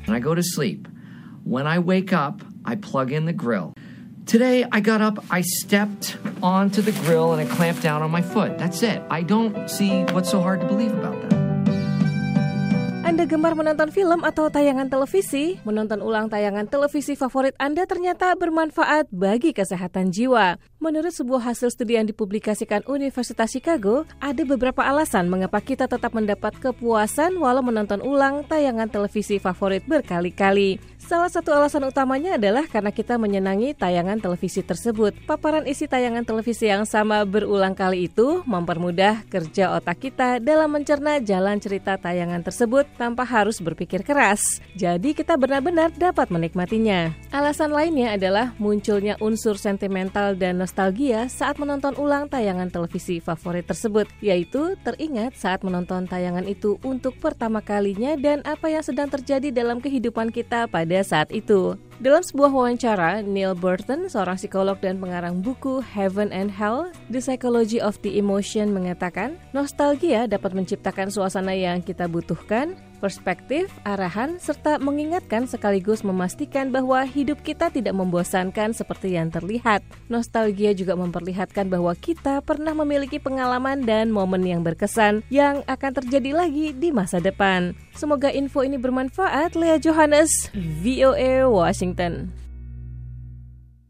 and I go to sleep. When I wake up, I plug in the grill. Today, I got up, I stepped onto the grill, and I clamped down on my foot. That's it. I don't see what's so hard to believe about that. Anda gemar menonton film atau tayangan televisi? Menonton ulang tayangan televisi favorit Anda ternyata bermanfaat bagi kesehatan jiwa. Menurut sebuah hasil studi yang dipublikasikan Universitas Chicago, ada beberapa alasan mengapa kita tetap mendapat kepuasan walau menonton ulang tayangan televisi favorit berkali-kali. Salah satu alasan utamanya adalah karena kita menyenangi tayangan televisi tersebut. Paparan isi tayangan televisi yang sama berulang kali itu mempermudah kerja otak kita dalam mencerna jalan cerita tayangan tersebut tanpa harus berpikir keras. Jadi kita benar-benar dapat menikmatinya. Alasan lainnya adalah munculnya unsur sentimental dan nostalgia saat menonton ulang tayangan televisi favorit tersebut, yaitu teringat saat menonton tayangan itu untuk pertama kalinya dan apa yang sedang terjadi dalam kehidupan kita pada saat itu. Dalam sebuah wawancara, Neil Burton, seorang psikolog dan pengarang buku Heaven and Hell, The Psychology of the Emotion mengatakan, nostalgia dapat menciptakan suasana yang kita butuhkan, perspektif, arahan, serta mengingatkan sekaligus memastikan bahwa hidup kita tidak membosankan seperti yang terlihat. Nostalgia juga memperlihatkan bahwa kita pernah memiliki pengalaman dan momen yang berkesan yang akan terjadi lagi di masa depan. Semoga info ini bermanfaat. Lea Johannes, VOA Washington.